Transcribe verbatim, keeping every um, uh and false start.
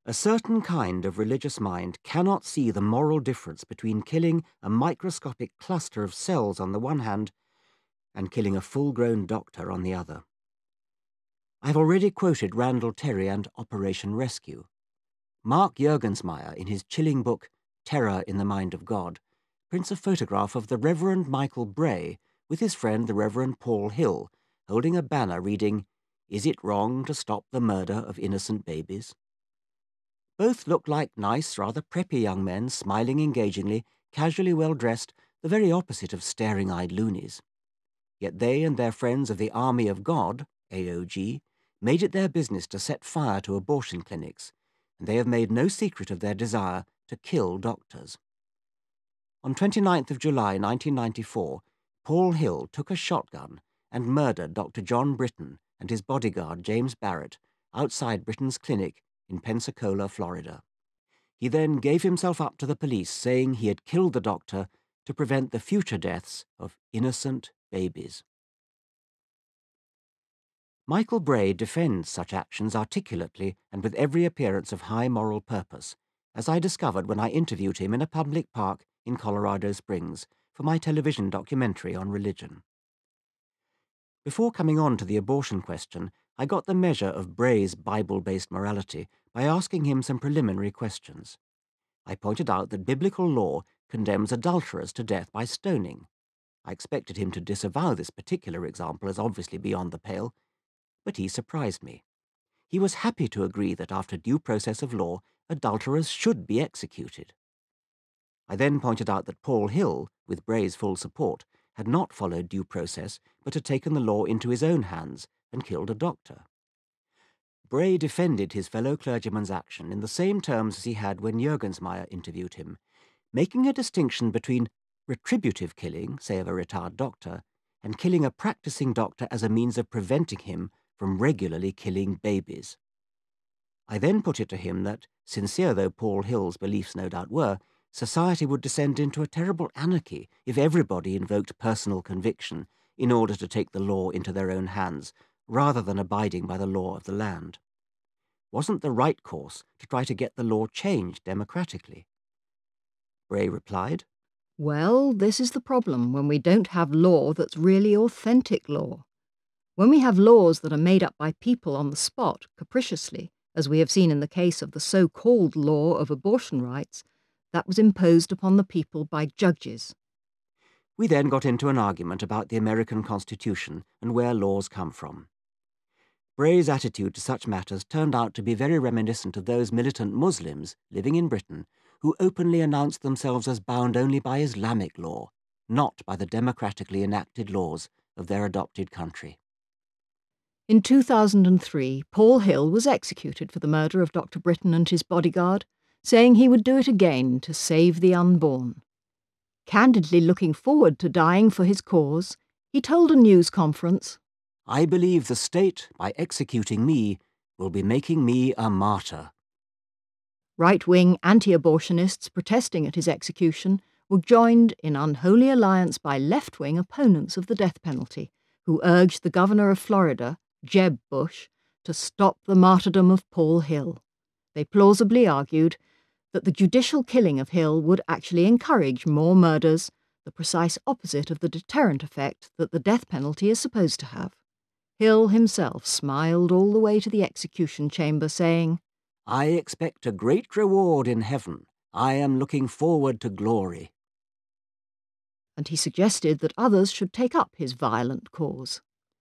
A certain kind of religious mind cannot see the moral difference between killing a microscopic cluster of cells on the one hand and killing a full-grown doctor on the other. I have already quoted Randall Terry and Operation Rescue. Mark Juergensmeyer, in his chilling book Terror in the Mind of God, prints a photograph of the Reverend Michael Bray with his friend the Reverend Paul Hill, holding a banner reading, "Is it wrong to stop the murder of innocent babies?" Both look like nice, rather preppy young men, smiling engagingly, casually well-dressed, the very opposite of staring-eyed loonies. Yet they and their friends of the Army of God, A O G, made it their business to set fire to abortion clinics, and they have made no secret of their desire to kill doctors. On twenty-ninth of July nineteen ninety-four, Paul Hill took a shotgun and murdered Doctor John Britton and his bodyguard James Barrett outside Britton's clinic in Pensacola, Florida. He then gave himself up to the police, saying he had killed the doctor to prevent the future deaths of innocent babies. Michael Bray defends such actions articulately and with every appearance of high moral purpose, as I discovered when I interviewed him in a public park in Colorado Springs for my television documentary on religion. Before coming on to the abortion question, I got the measure of Bray's Bible-based morality by asking him some preliminary questions. I pointed out that biblical law condemns adulterers to death by stoning. I expected him to disavow this particular example as obviously beyond the pale, but he surprised me. He was happy to agree that after due process of law, adulterers should be executed. I then pointed out that Paul Hill, with Bray's full support, had not followed due process, but had taken the law into his own hands and killed a doctor. Bray defended his fellow clergyman's action in the same terms as he had when Juergensmeyer interviewed him, making a distinction between retributive killing, say of a retired doctor, and killing a practicing doctor as a means of preventing him from regularly killing babies. I then put it to him that, sincere though Paul Hill's beliefs no doubt were, society would descend into a terrible anarchy if everybody invoked personal conviction in order to take the law into their own hands, rather than abiding by the law of the land. Wasn't the right course to try to get the law changed democratically? Bray replied, "Well, this is the problem when we don't have law that's really authentic law. When we have laws that are made up by people on the spot, capriciously, as we have seen in the case of the so-called law of abortion rights, that was imposed upon the people by judges." We then got into an argument about the American Constitution and where laws come from. Bray's attitude to such matters turned out to be very reminiscent of those militant Muslims living in Britain who openly announced themselves as bound only by Islamic law, not by the democratically enacted laws of their adopted country. In two thousand three, Paul Hill was executed for the murder of Doctor Britton and his bodyguard, saying he would do it again to save the unborn. Candidly looking forward to dying for his cause, he told a news conference, "I believe the state, by executing me, will be making me a martyr." Right-wing anti-abortionists protesting at his execution were joined in unholy alliance by left-wing opponents of the death penalty, who urged the governor of Florida, Jeb Bush, to stop the martyrdom of Paul Hill. They plausibly argued that the judicial killing of Hill would actually encourage more murders, the precise opposite of the deterrent effect that the death penalty is supposed to have. Hill himself smiled all the way to the execution chamber, saying, "I expect a great reward in heaven. I am looking forward to glory." And he suggested that others should take up his violent cause.